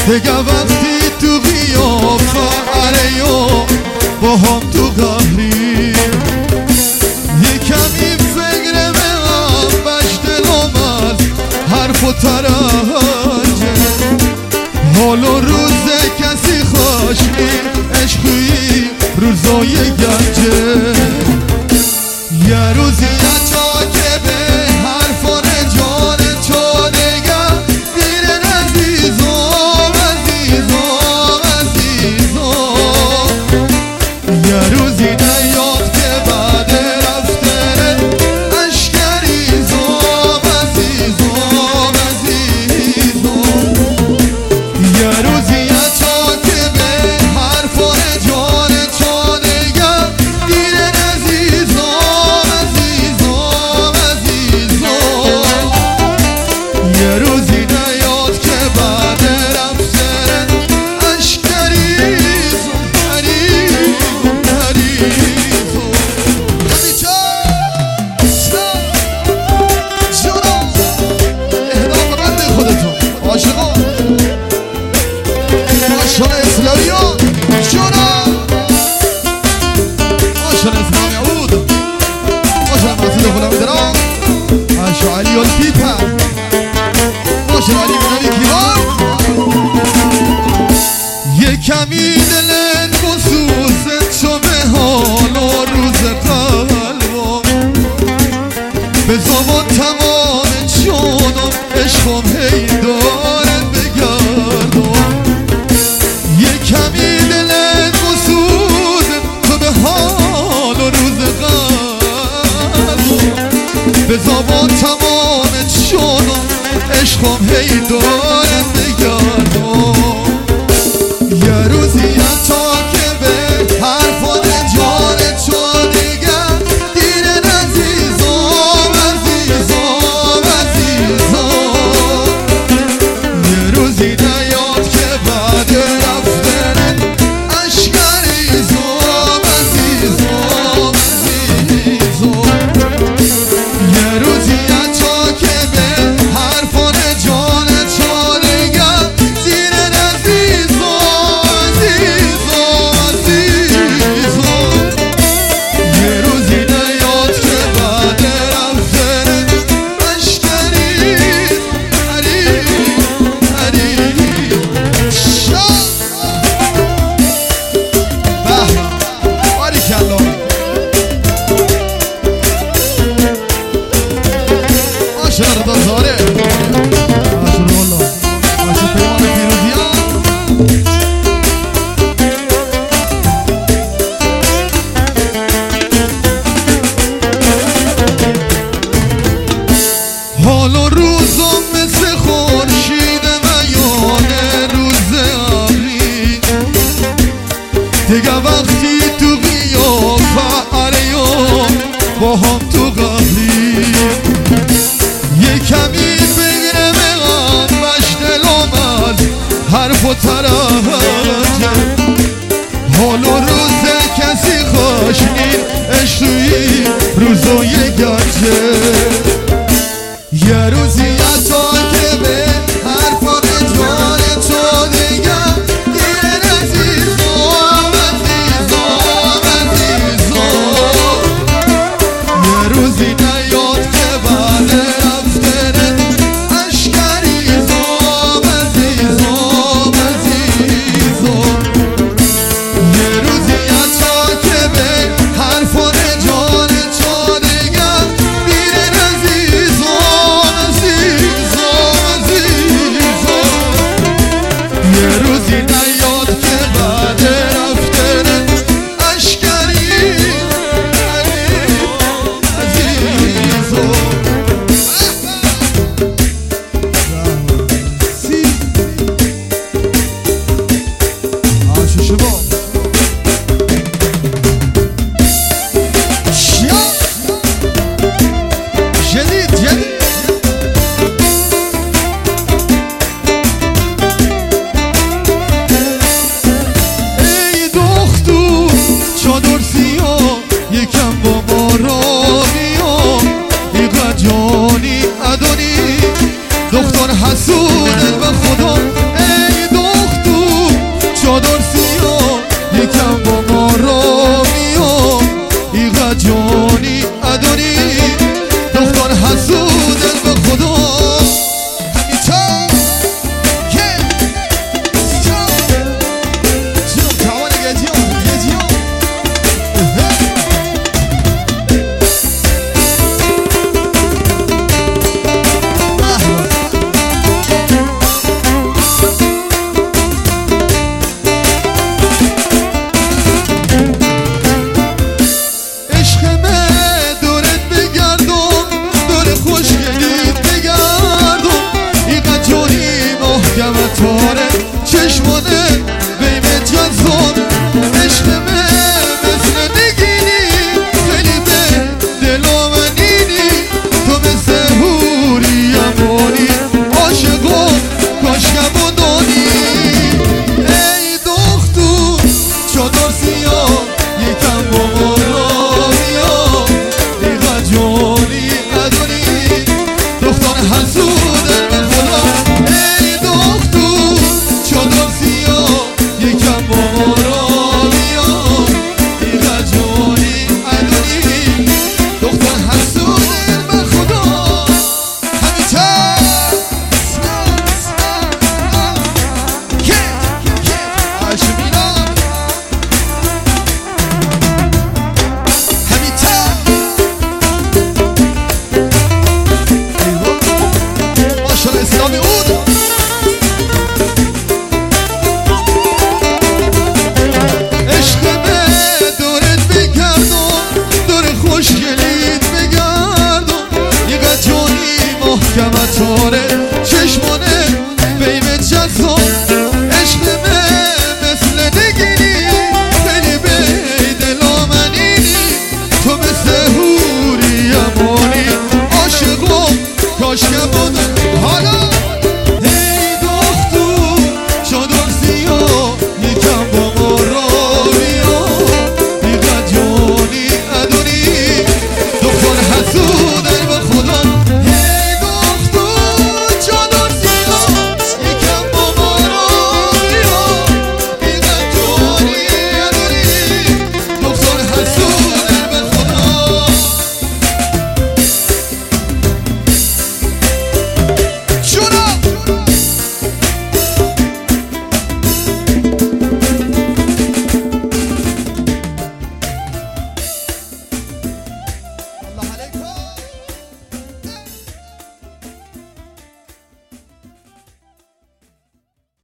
دیگه وقتی تو قیافه علیو با هم تو قهری یه کمی فکر من بش دلم از حرف و ترنجه حال و روز کسی خوشی عشقی روزای گنجه یه روزی تا که به حرفان جان تو نگه دیرن عزیزم عزیزم عزیزم یه روزی نیاد که بعد رفتن اشکریزم عزیزم عزیزم یه روزی تا که به حرفان جان تو نگه دیرن عزیزم عزیزم عزیزم یه روزی نیاد که بعد رفتن اشکریزم حریزم حریزم خمیچه جانم اهدا ببند خودتون عاشقان عاشق اسلامیان جانم عاشق اسلام یعود عاشق مسجد غلام درام عاشق علی الفیپر عاشق علی بنوی کیوان یه کمی دلن خصوص تو به حال و روز قلبم به زمان تمام جانم عشقم هی دارد بگردم یه کمی دلن خصوص تو به حال و روز قلبم به زمان تمام جانم عشقم هی دارد بگردم یه روزی تا که به حرفان جان تو نگه دیرن عزیزم عزیزم عزیزم یه روزی نیاد که بعد رفتن اشکریزم عزیزم عزیزم یه روزی تا که به حرفان جان تو نگه دیرن عزیزم عزیزم عزیزم یه روزی نیاد که بعد رفتن اشکریزم حریزم حریزم شاد به باریکالله عاشق رضا زاره عاشق والله عاشق پیمان پیروزیان حال و روزم مثل خورشید میان روز ابری دیگه وقتی تو قیافه علیو با هم تو قهری یه کمی بگیره من بش دلم از حرف و ترنجه حال و روز کسی خوشنین عشقی روزای گنجه یه روزی تا که به حرفان جان تو نگه دیرن عزیزم عزیزم عزیزم یه روزی نیاد که بعد رفتن اشکریزم عزیزم عزیزم یه روزی تا که به حرفان جان تو نگه دیرن عزیزم عزیزم عزیزم یه روزی نیاد که بعد رفتن اشکریزم عزیزم عاشق شما جدید جدید ای دختر چادر سیاه یکم با ما را بیا ای قجانی ادانی دختر حسود و خدا